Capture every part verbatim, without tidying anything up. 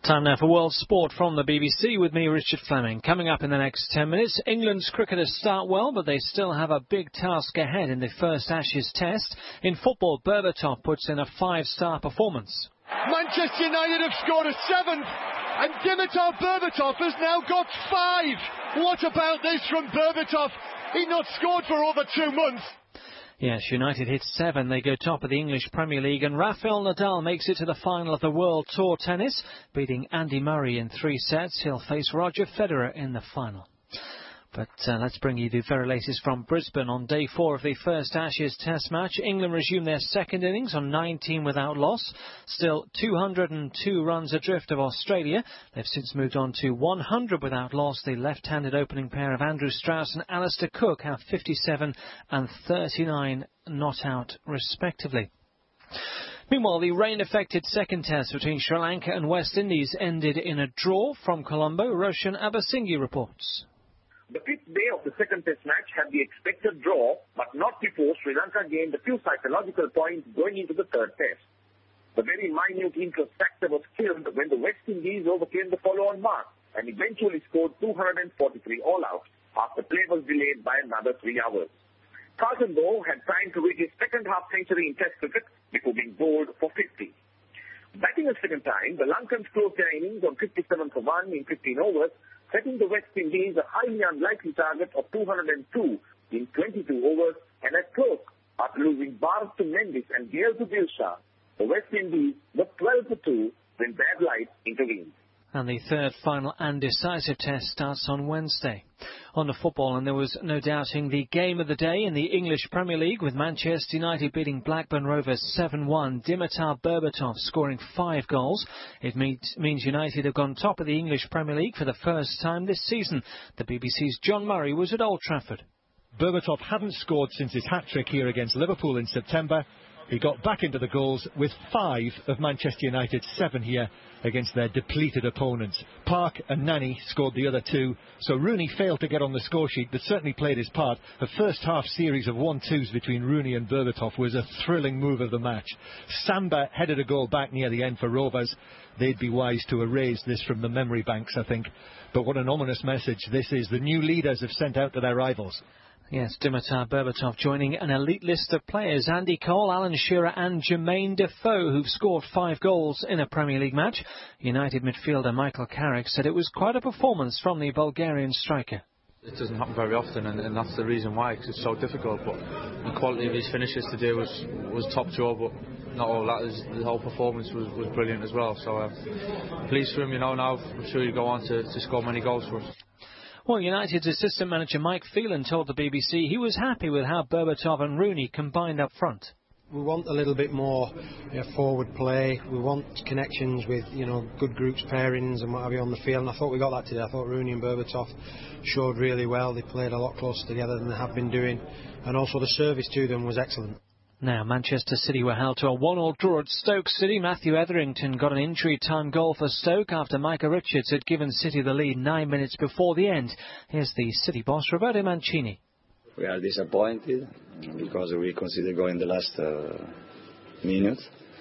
Time now for World Sport from the B B C with me, Richard Fleming. Coming up in the next ten minutes, England's cricketers start well, but they still have a big task ahead in the first Ashes test. In football, Berbatov puts in a five-star performance. Manchester United have scored a seventh, and Dimitar Berbatov has now got five. What about this from Berbatov? He'd not scored for over two months. Yes, United hit seven. They go top of the English Premier League, and Rafael Nadal makes it to the final of the World Tour Tennis, beating Andy Murray in three sets. He'll face Roger Federer in the final. But uh, let's bring you the very latest from Brisbane. On day four of the first Ashes Test match, England resumed their second innings on nineteen without loss. Still two hundred two runs adrift of Australia. They've since moved on to one hundred without loss. The left-handed opening pair of Andrew Strauss and Alistair Cook have fifty-seven and thirty-nine not out, respectively. Meanwhile, the rain-affected second test between Sri Lanka and West Indies ended in a draw. From Colombo, Roshan Abasinghi reports. The fifth day of the second test match had the expected draw, but not before Sri Lanka gained a few psychological points going into the third test. The very minute interest factor was killed when the West Indies overcame the follow-on mark and eventually scored two hundred forty-three all-out after play was delayed by another three hours. Carlton Bowe had time to reach his second half-century in Test cricket before being bowled for fifty. Batting a second time, the Lankans closed their innings on fifty-seven for one in fifteen overs, setting the West Indies a highly unlikely target of two hundred two in twenty-two overs, and at close, after losing Bharat to Mendis and Gale to Dilshah, the West Indies were twelve to two when bad light intervened. And the third, final and decisive test starts on Wednesday. On to football, and there was no doubting the game of the day in the English Premier League, with Manchester United beating Blackburn Rovers seven one. Dimitar Berbatov scoring five goals. It means United have gone top of the English Premier League for the first time this season. The B B C's John Murray was at Old Trafford. Berbatov hadn't scored since his hat-trick here against Liverpool in September. He got back into the goals with five of Manchester United's seven here against their depleted opponents. Park and Nani scored the other two, so Rooney failed to get on the score sheet, but certainly played his part. The first half series of one-twos between Rooney and Berbatov was a thrilling move of the match. Samba headed a goal back near the end for Rovers. They'd be wise to erase this from the memory banks, I think. But what an ominous message this is. The new leaders have sent out to their rivals. Yes, Dimitar Berbatov joining an elite list of players. Andy Cole, Alan Shearer and Jermaine Defoe, who've scored five goals in a Premier League match. United midfielder Michael Carrick said it was quite a performance from the Bulgarian striker. It doesn't happen very often, and, and that's the reason why, because it's so difficult. But the quality of his finishes today was, was top jaw, but not all that. Is, the whole performance was, was brilliant as well. So uh, pleased for him, you know, now I'm sure he'll go on to, to score many goals for us. Well, United's assistant manager Mike Phelan told the B B C he was happy with how Berbatov and Rooney combined up front. We want a little bit more you know, forward play. We want connections with you know good groups, pairings and what have you on the field. And I thought we got that today. I thought Rooney and Berbatov showed really well. They played a lot closer together than they have been doing. And also the service to them was excellent. Now, Manchester City were held to a one-all draw at Stoke City. Matthew Etherington got an injury-time goal for Stoke after Micah Richards had given City the lead nine minutes before the end. Here's the City boss, Roberto Mancini. We are disappointed because we consider going the last uh, minute.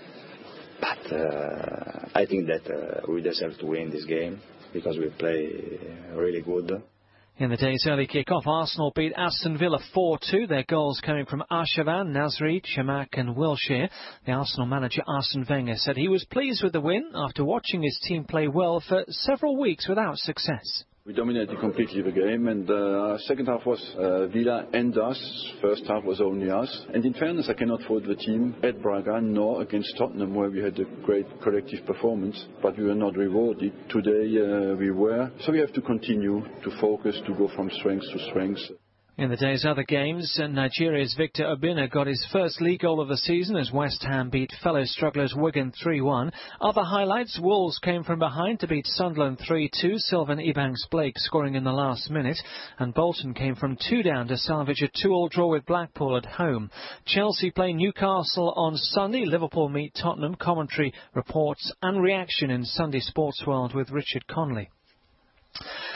But uh, I think that uh, we deserve to win this game because we play really good. In the day's early kick-off, Arsenal beat Aston Villa four two. Their goals coming from Arshavan, Nasri, Chamak and Wilshere. The Arsenal manager Arsene Wenger said he was pleased with the win after watching his team play well for several weeks without success. We dominated completely the game, and uh, second half was uh, Villa and us. First half was only us. And in fairness, I cannot fault the team at Braga nor against Tottenham, where we had a great collective performance, but we were not rewarded. Today uh, we were. So we have to continue to focus, to go from strength to strength. In the day's other games, Nigeria's Victor Obinna got his first league goal of the season as West Ham beat fellow strugglers Wigan three one. Other highlights, Wolves came from behind to beat Sunderland three two, Sylvan Ebanks-Blake scoring in the last minute, and Bolton came from two down to salvage a two all draw with Blackpool at home. Chelsea play Newcastle on Sunday, Liverpool meet Tottenham. Commentary, reports and reaction in Sunday Sports World with Richard Conley.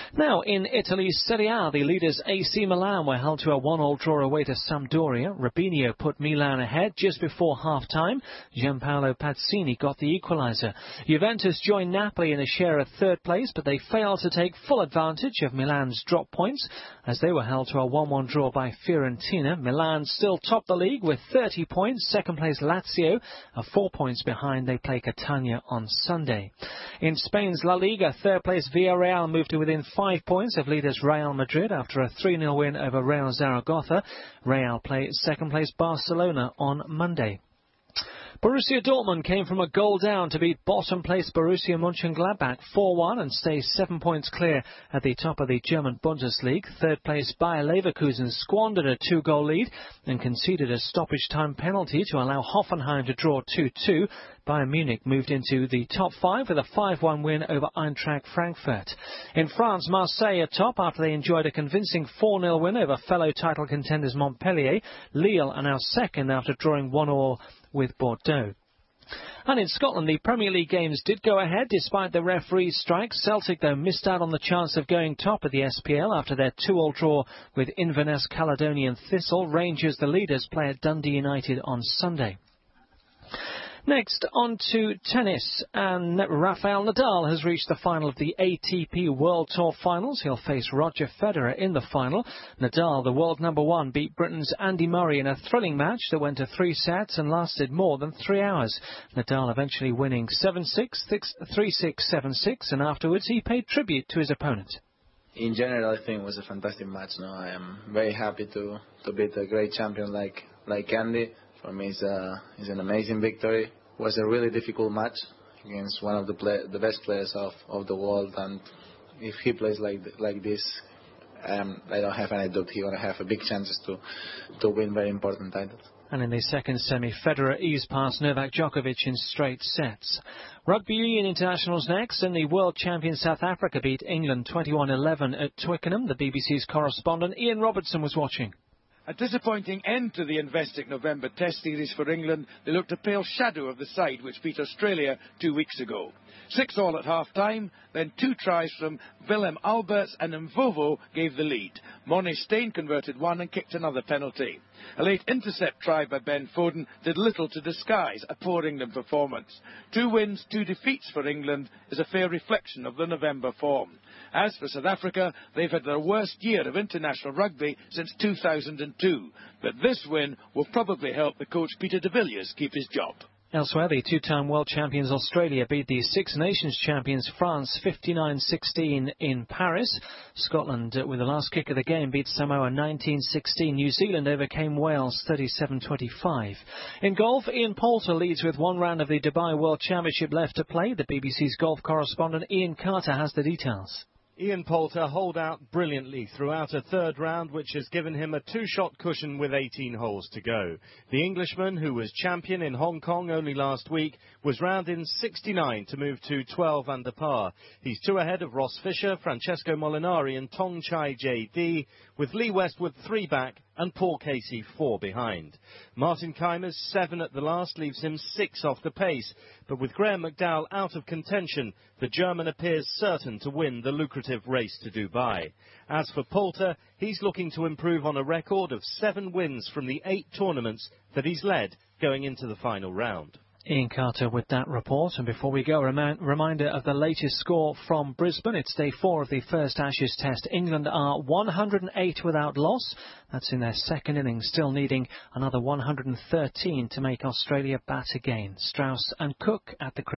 Now, in Italy's Serie A, the leaders A C Milan were held to a one-all draw away to Sampdoria. Robinho put Milan ahead just before half-time. Gianpaolo Pazzini got the equaliser. Juventus joined Napoli in a share of third place, but they failed to take full advantage of Milan's drop points as they were held to a one-one draw by Fiorentina. Milan still top the league with thirty points. Second place Lazio are four points behind. They play Catania on Sunday. In Spain's La Liga, third place Villarreal moved to within five points of leaders Real Madrid after a three nil win over Real Zaragoza. Real play second place Barcelona on Monday. Borussia Dortmund came from a goal down to beat bottom place Borussia Mönchengladbach four one and stay seven points clear at the top of the German Bundesliga. Third place Bayer Leverkusen squandered a two-goal lead and conceded a stoppage time penalty to allow Hoffenheim to draw two two. Bayern Munich moved into the top five with a five one win over Eintracht Frankfurt. In France, Marseille are top after they enjoyed a convincing four nil win over fellow title contenders Montpellier. Lille are now second after drawing one all with Bordeaux. And in Scotland, the Premier League games did go ahead despite the referee's strike. Celtic, though, missed out on the chance of going top of the S P L after their two all draw with Inverness Caledonian Thistle. Rangers, the leaders, play at Dundee United on Sunday. Next, on to tennis, and Rafael Nadal has reached the final of the A T P World Tour Finals. He'll face Roger Federer in the final. Nadal, the world number one, beat Britain's Andy Murray in a thrilling match that went to three sets and lasted more than three hours. Nadal eventually winning seven six, three six, seven six, and afterwards he paid tribute to his opponent. In general, I think it was a fantastic match. No, I am very happy to, to beat a great champion like like Andy. For me, it's, a, it's an amazing victory. It was a really difficult match against one of the play, the best players of, of the world, and if he plays like like this, um, I don't have any doubt he's going to have a big chances to to win very important titles. And in the second semi, Federer eased past Novak Djokovic in straight sets. Rugby Union Internationals next, and the world champion South Africa beat England twenty-one eleven at Twickenham. The B B C's correspondent Ian Robertson was watching. A disappointing end to the Investec November Test series for England. They looked a pale shadow of the side which beat Australia two weeks ago. Six all at half-time, then two tries from Willem Alberts and Mvovo gave the lead. Morné Steyn converted one and kicked another penalty. A late intercept try by Ben Foden did little to disguise a poor England performance. Two wins, two defeats for England is a fair reflection of the November form. As for South Africa, they've had their worst year of international rugby since two thousand two. But this win will probably help the coach Peter de Villiers keep his job. Elsewhere, the two-time world champions Australia beat the Six Nations champions France fifty-nine sixteen in Paris. Scotland, with the last kick of the game, beat Samoa nineteen sixteen. New Zealand overcame Wales thirty-seven twenty-five. In golf, Ian Poulter leads with one round of the Dubai World Championship left to play. The B B C's golf correspondent Ian Carter has the details. Ian Poulter holed out brilliantly throughout a third round, which has given him a two-shot cushion with eighteen holes to go. The Englishman, who was champion in Hong Kong only last week, was round in sixty-nine to move to twelve under par. He's two ahead of Ross Fisher, Francesco Molinari and Tong Chai J D, with Lee Westwood three back and Paul Casey four behind. Martin Keimer's seven at the last leaves him six off the pace, but with Graham McDowell out of contention, the German appears certain to win the lucrative race to Dubai. As for Poulter, he's looking to improve on a record of seven wins from the eight tournaments that he's led going into the final round. Ian Carter with that report. And before we go, a rem- reminder of the latest score from Brisbane. It's day four of the first Ashes Test. England are one hundred eight without loss. That's in their second innings, still needing another one hundred thirteen to make Australia bat again. Strauss and Cook at the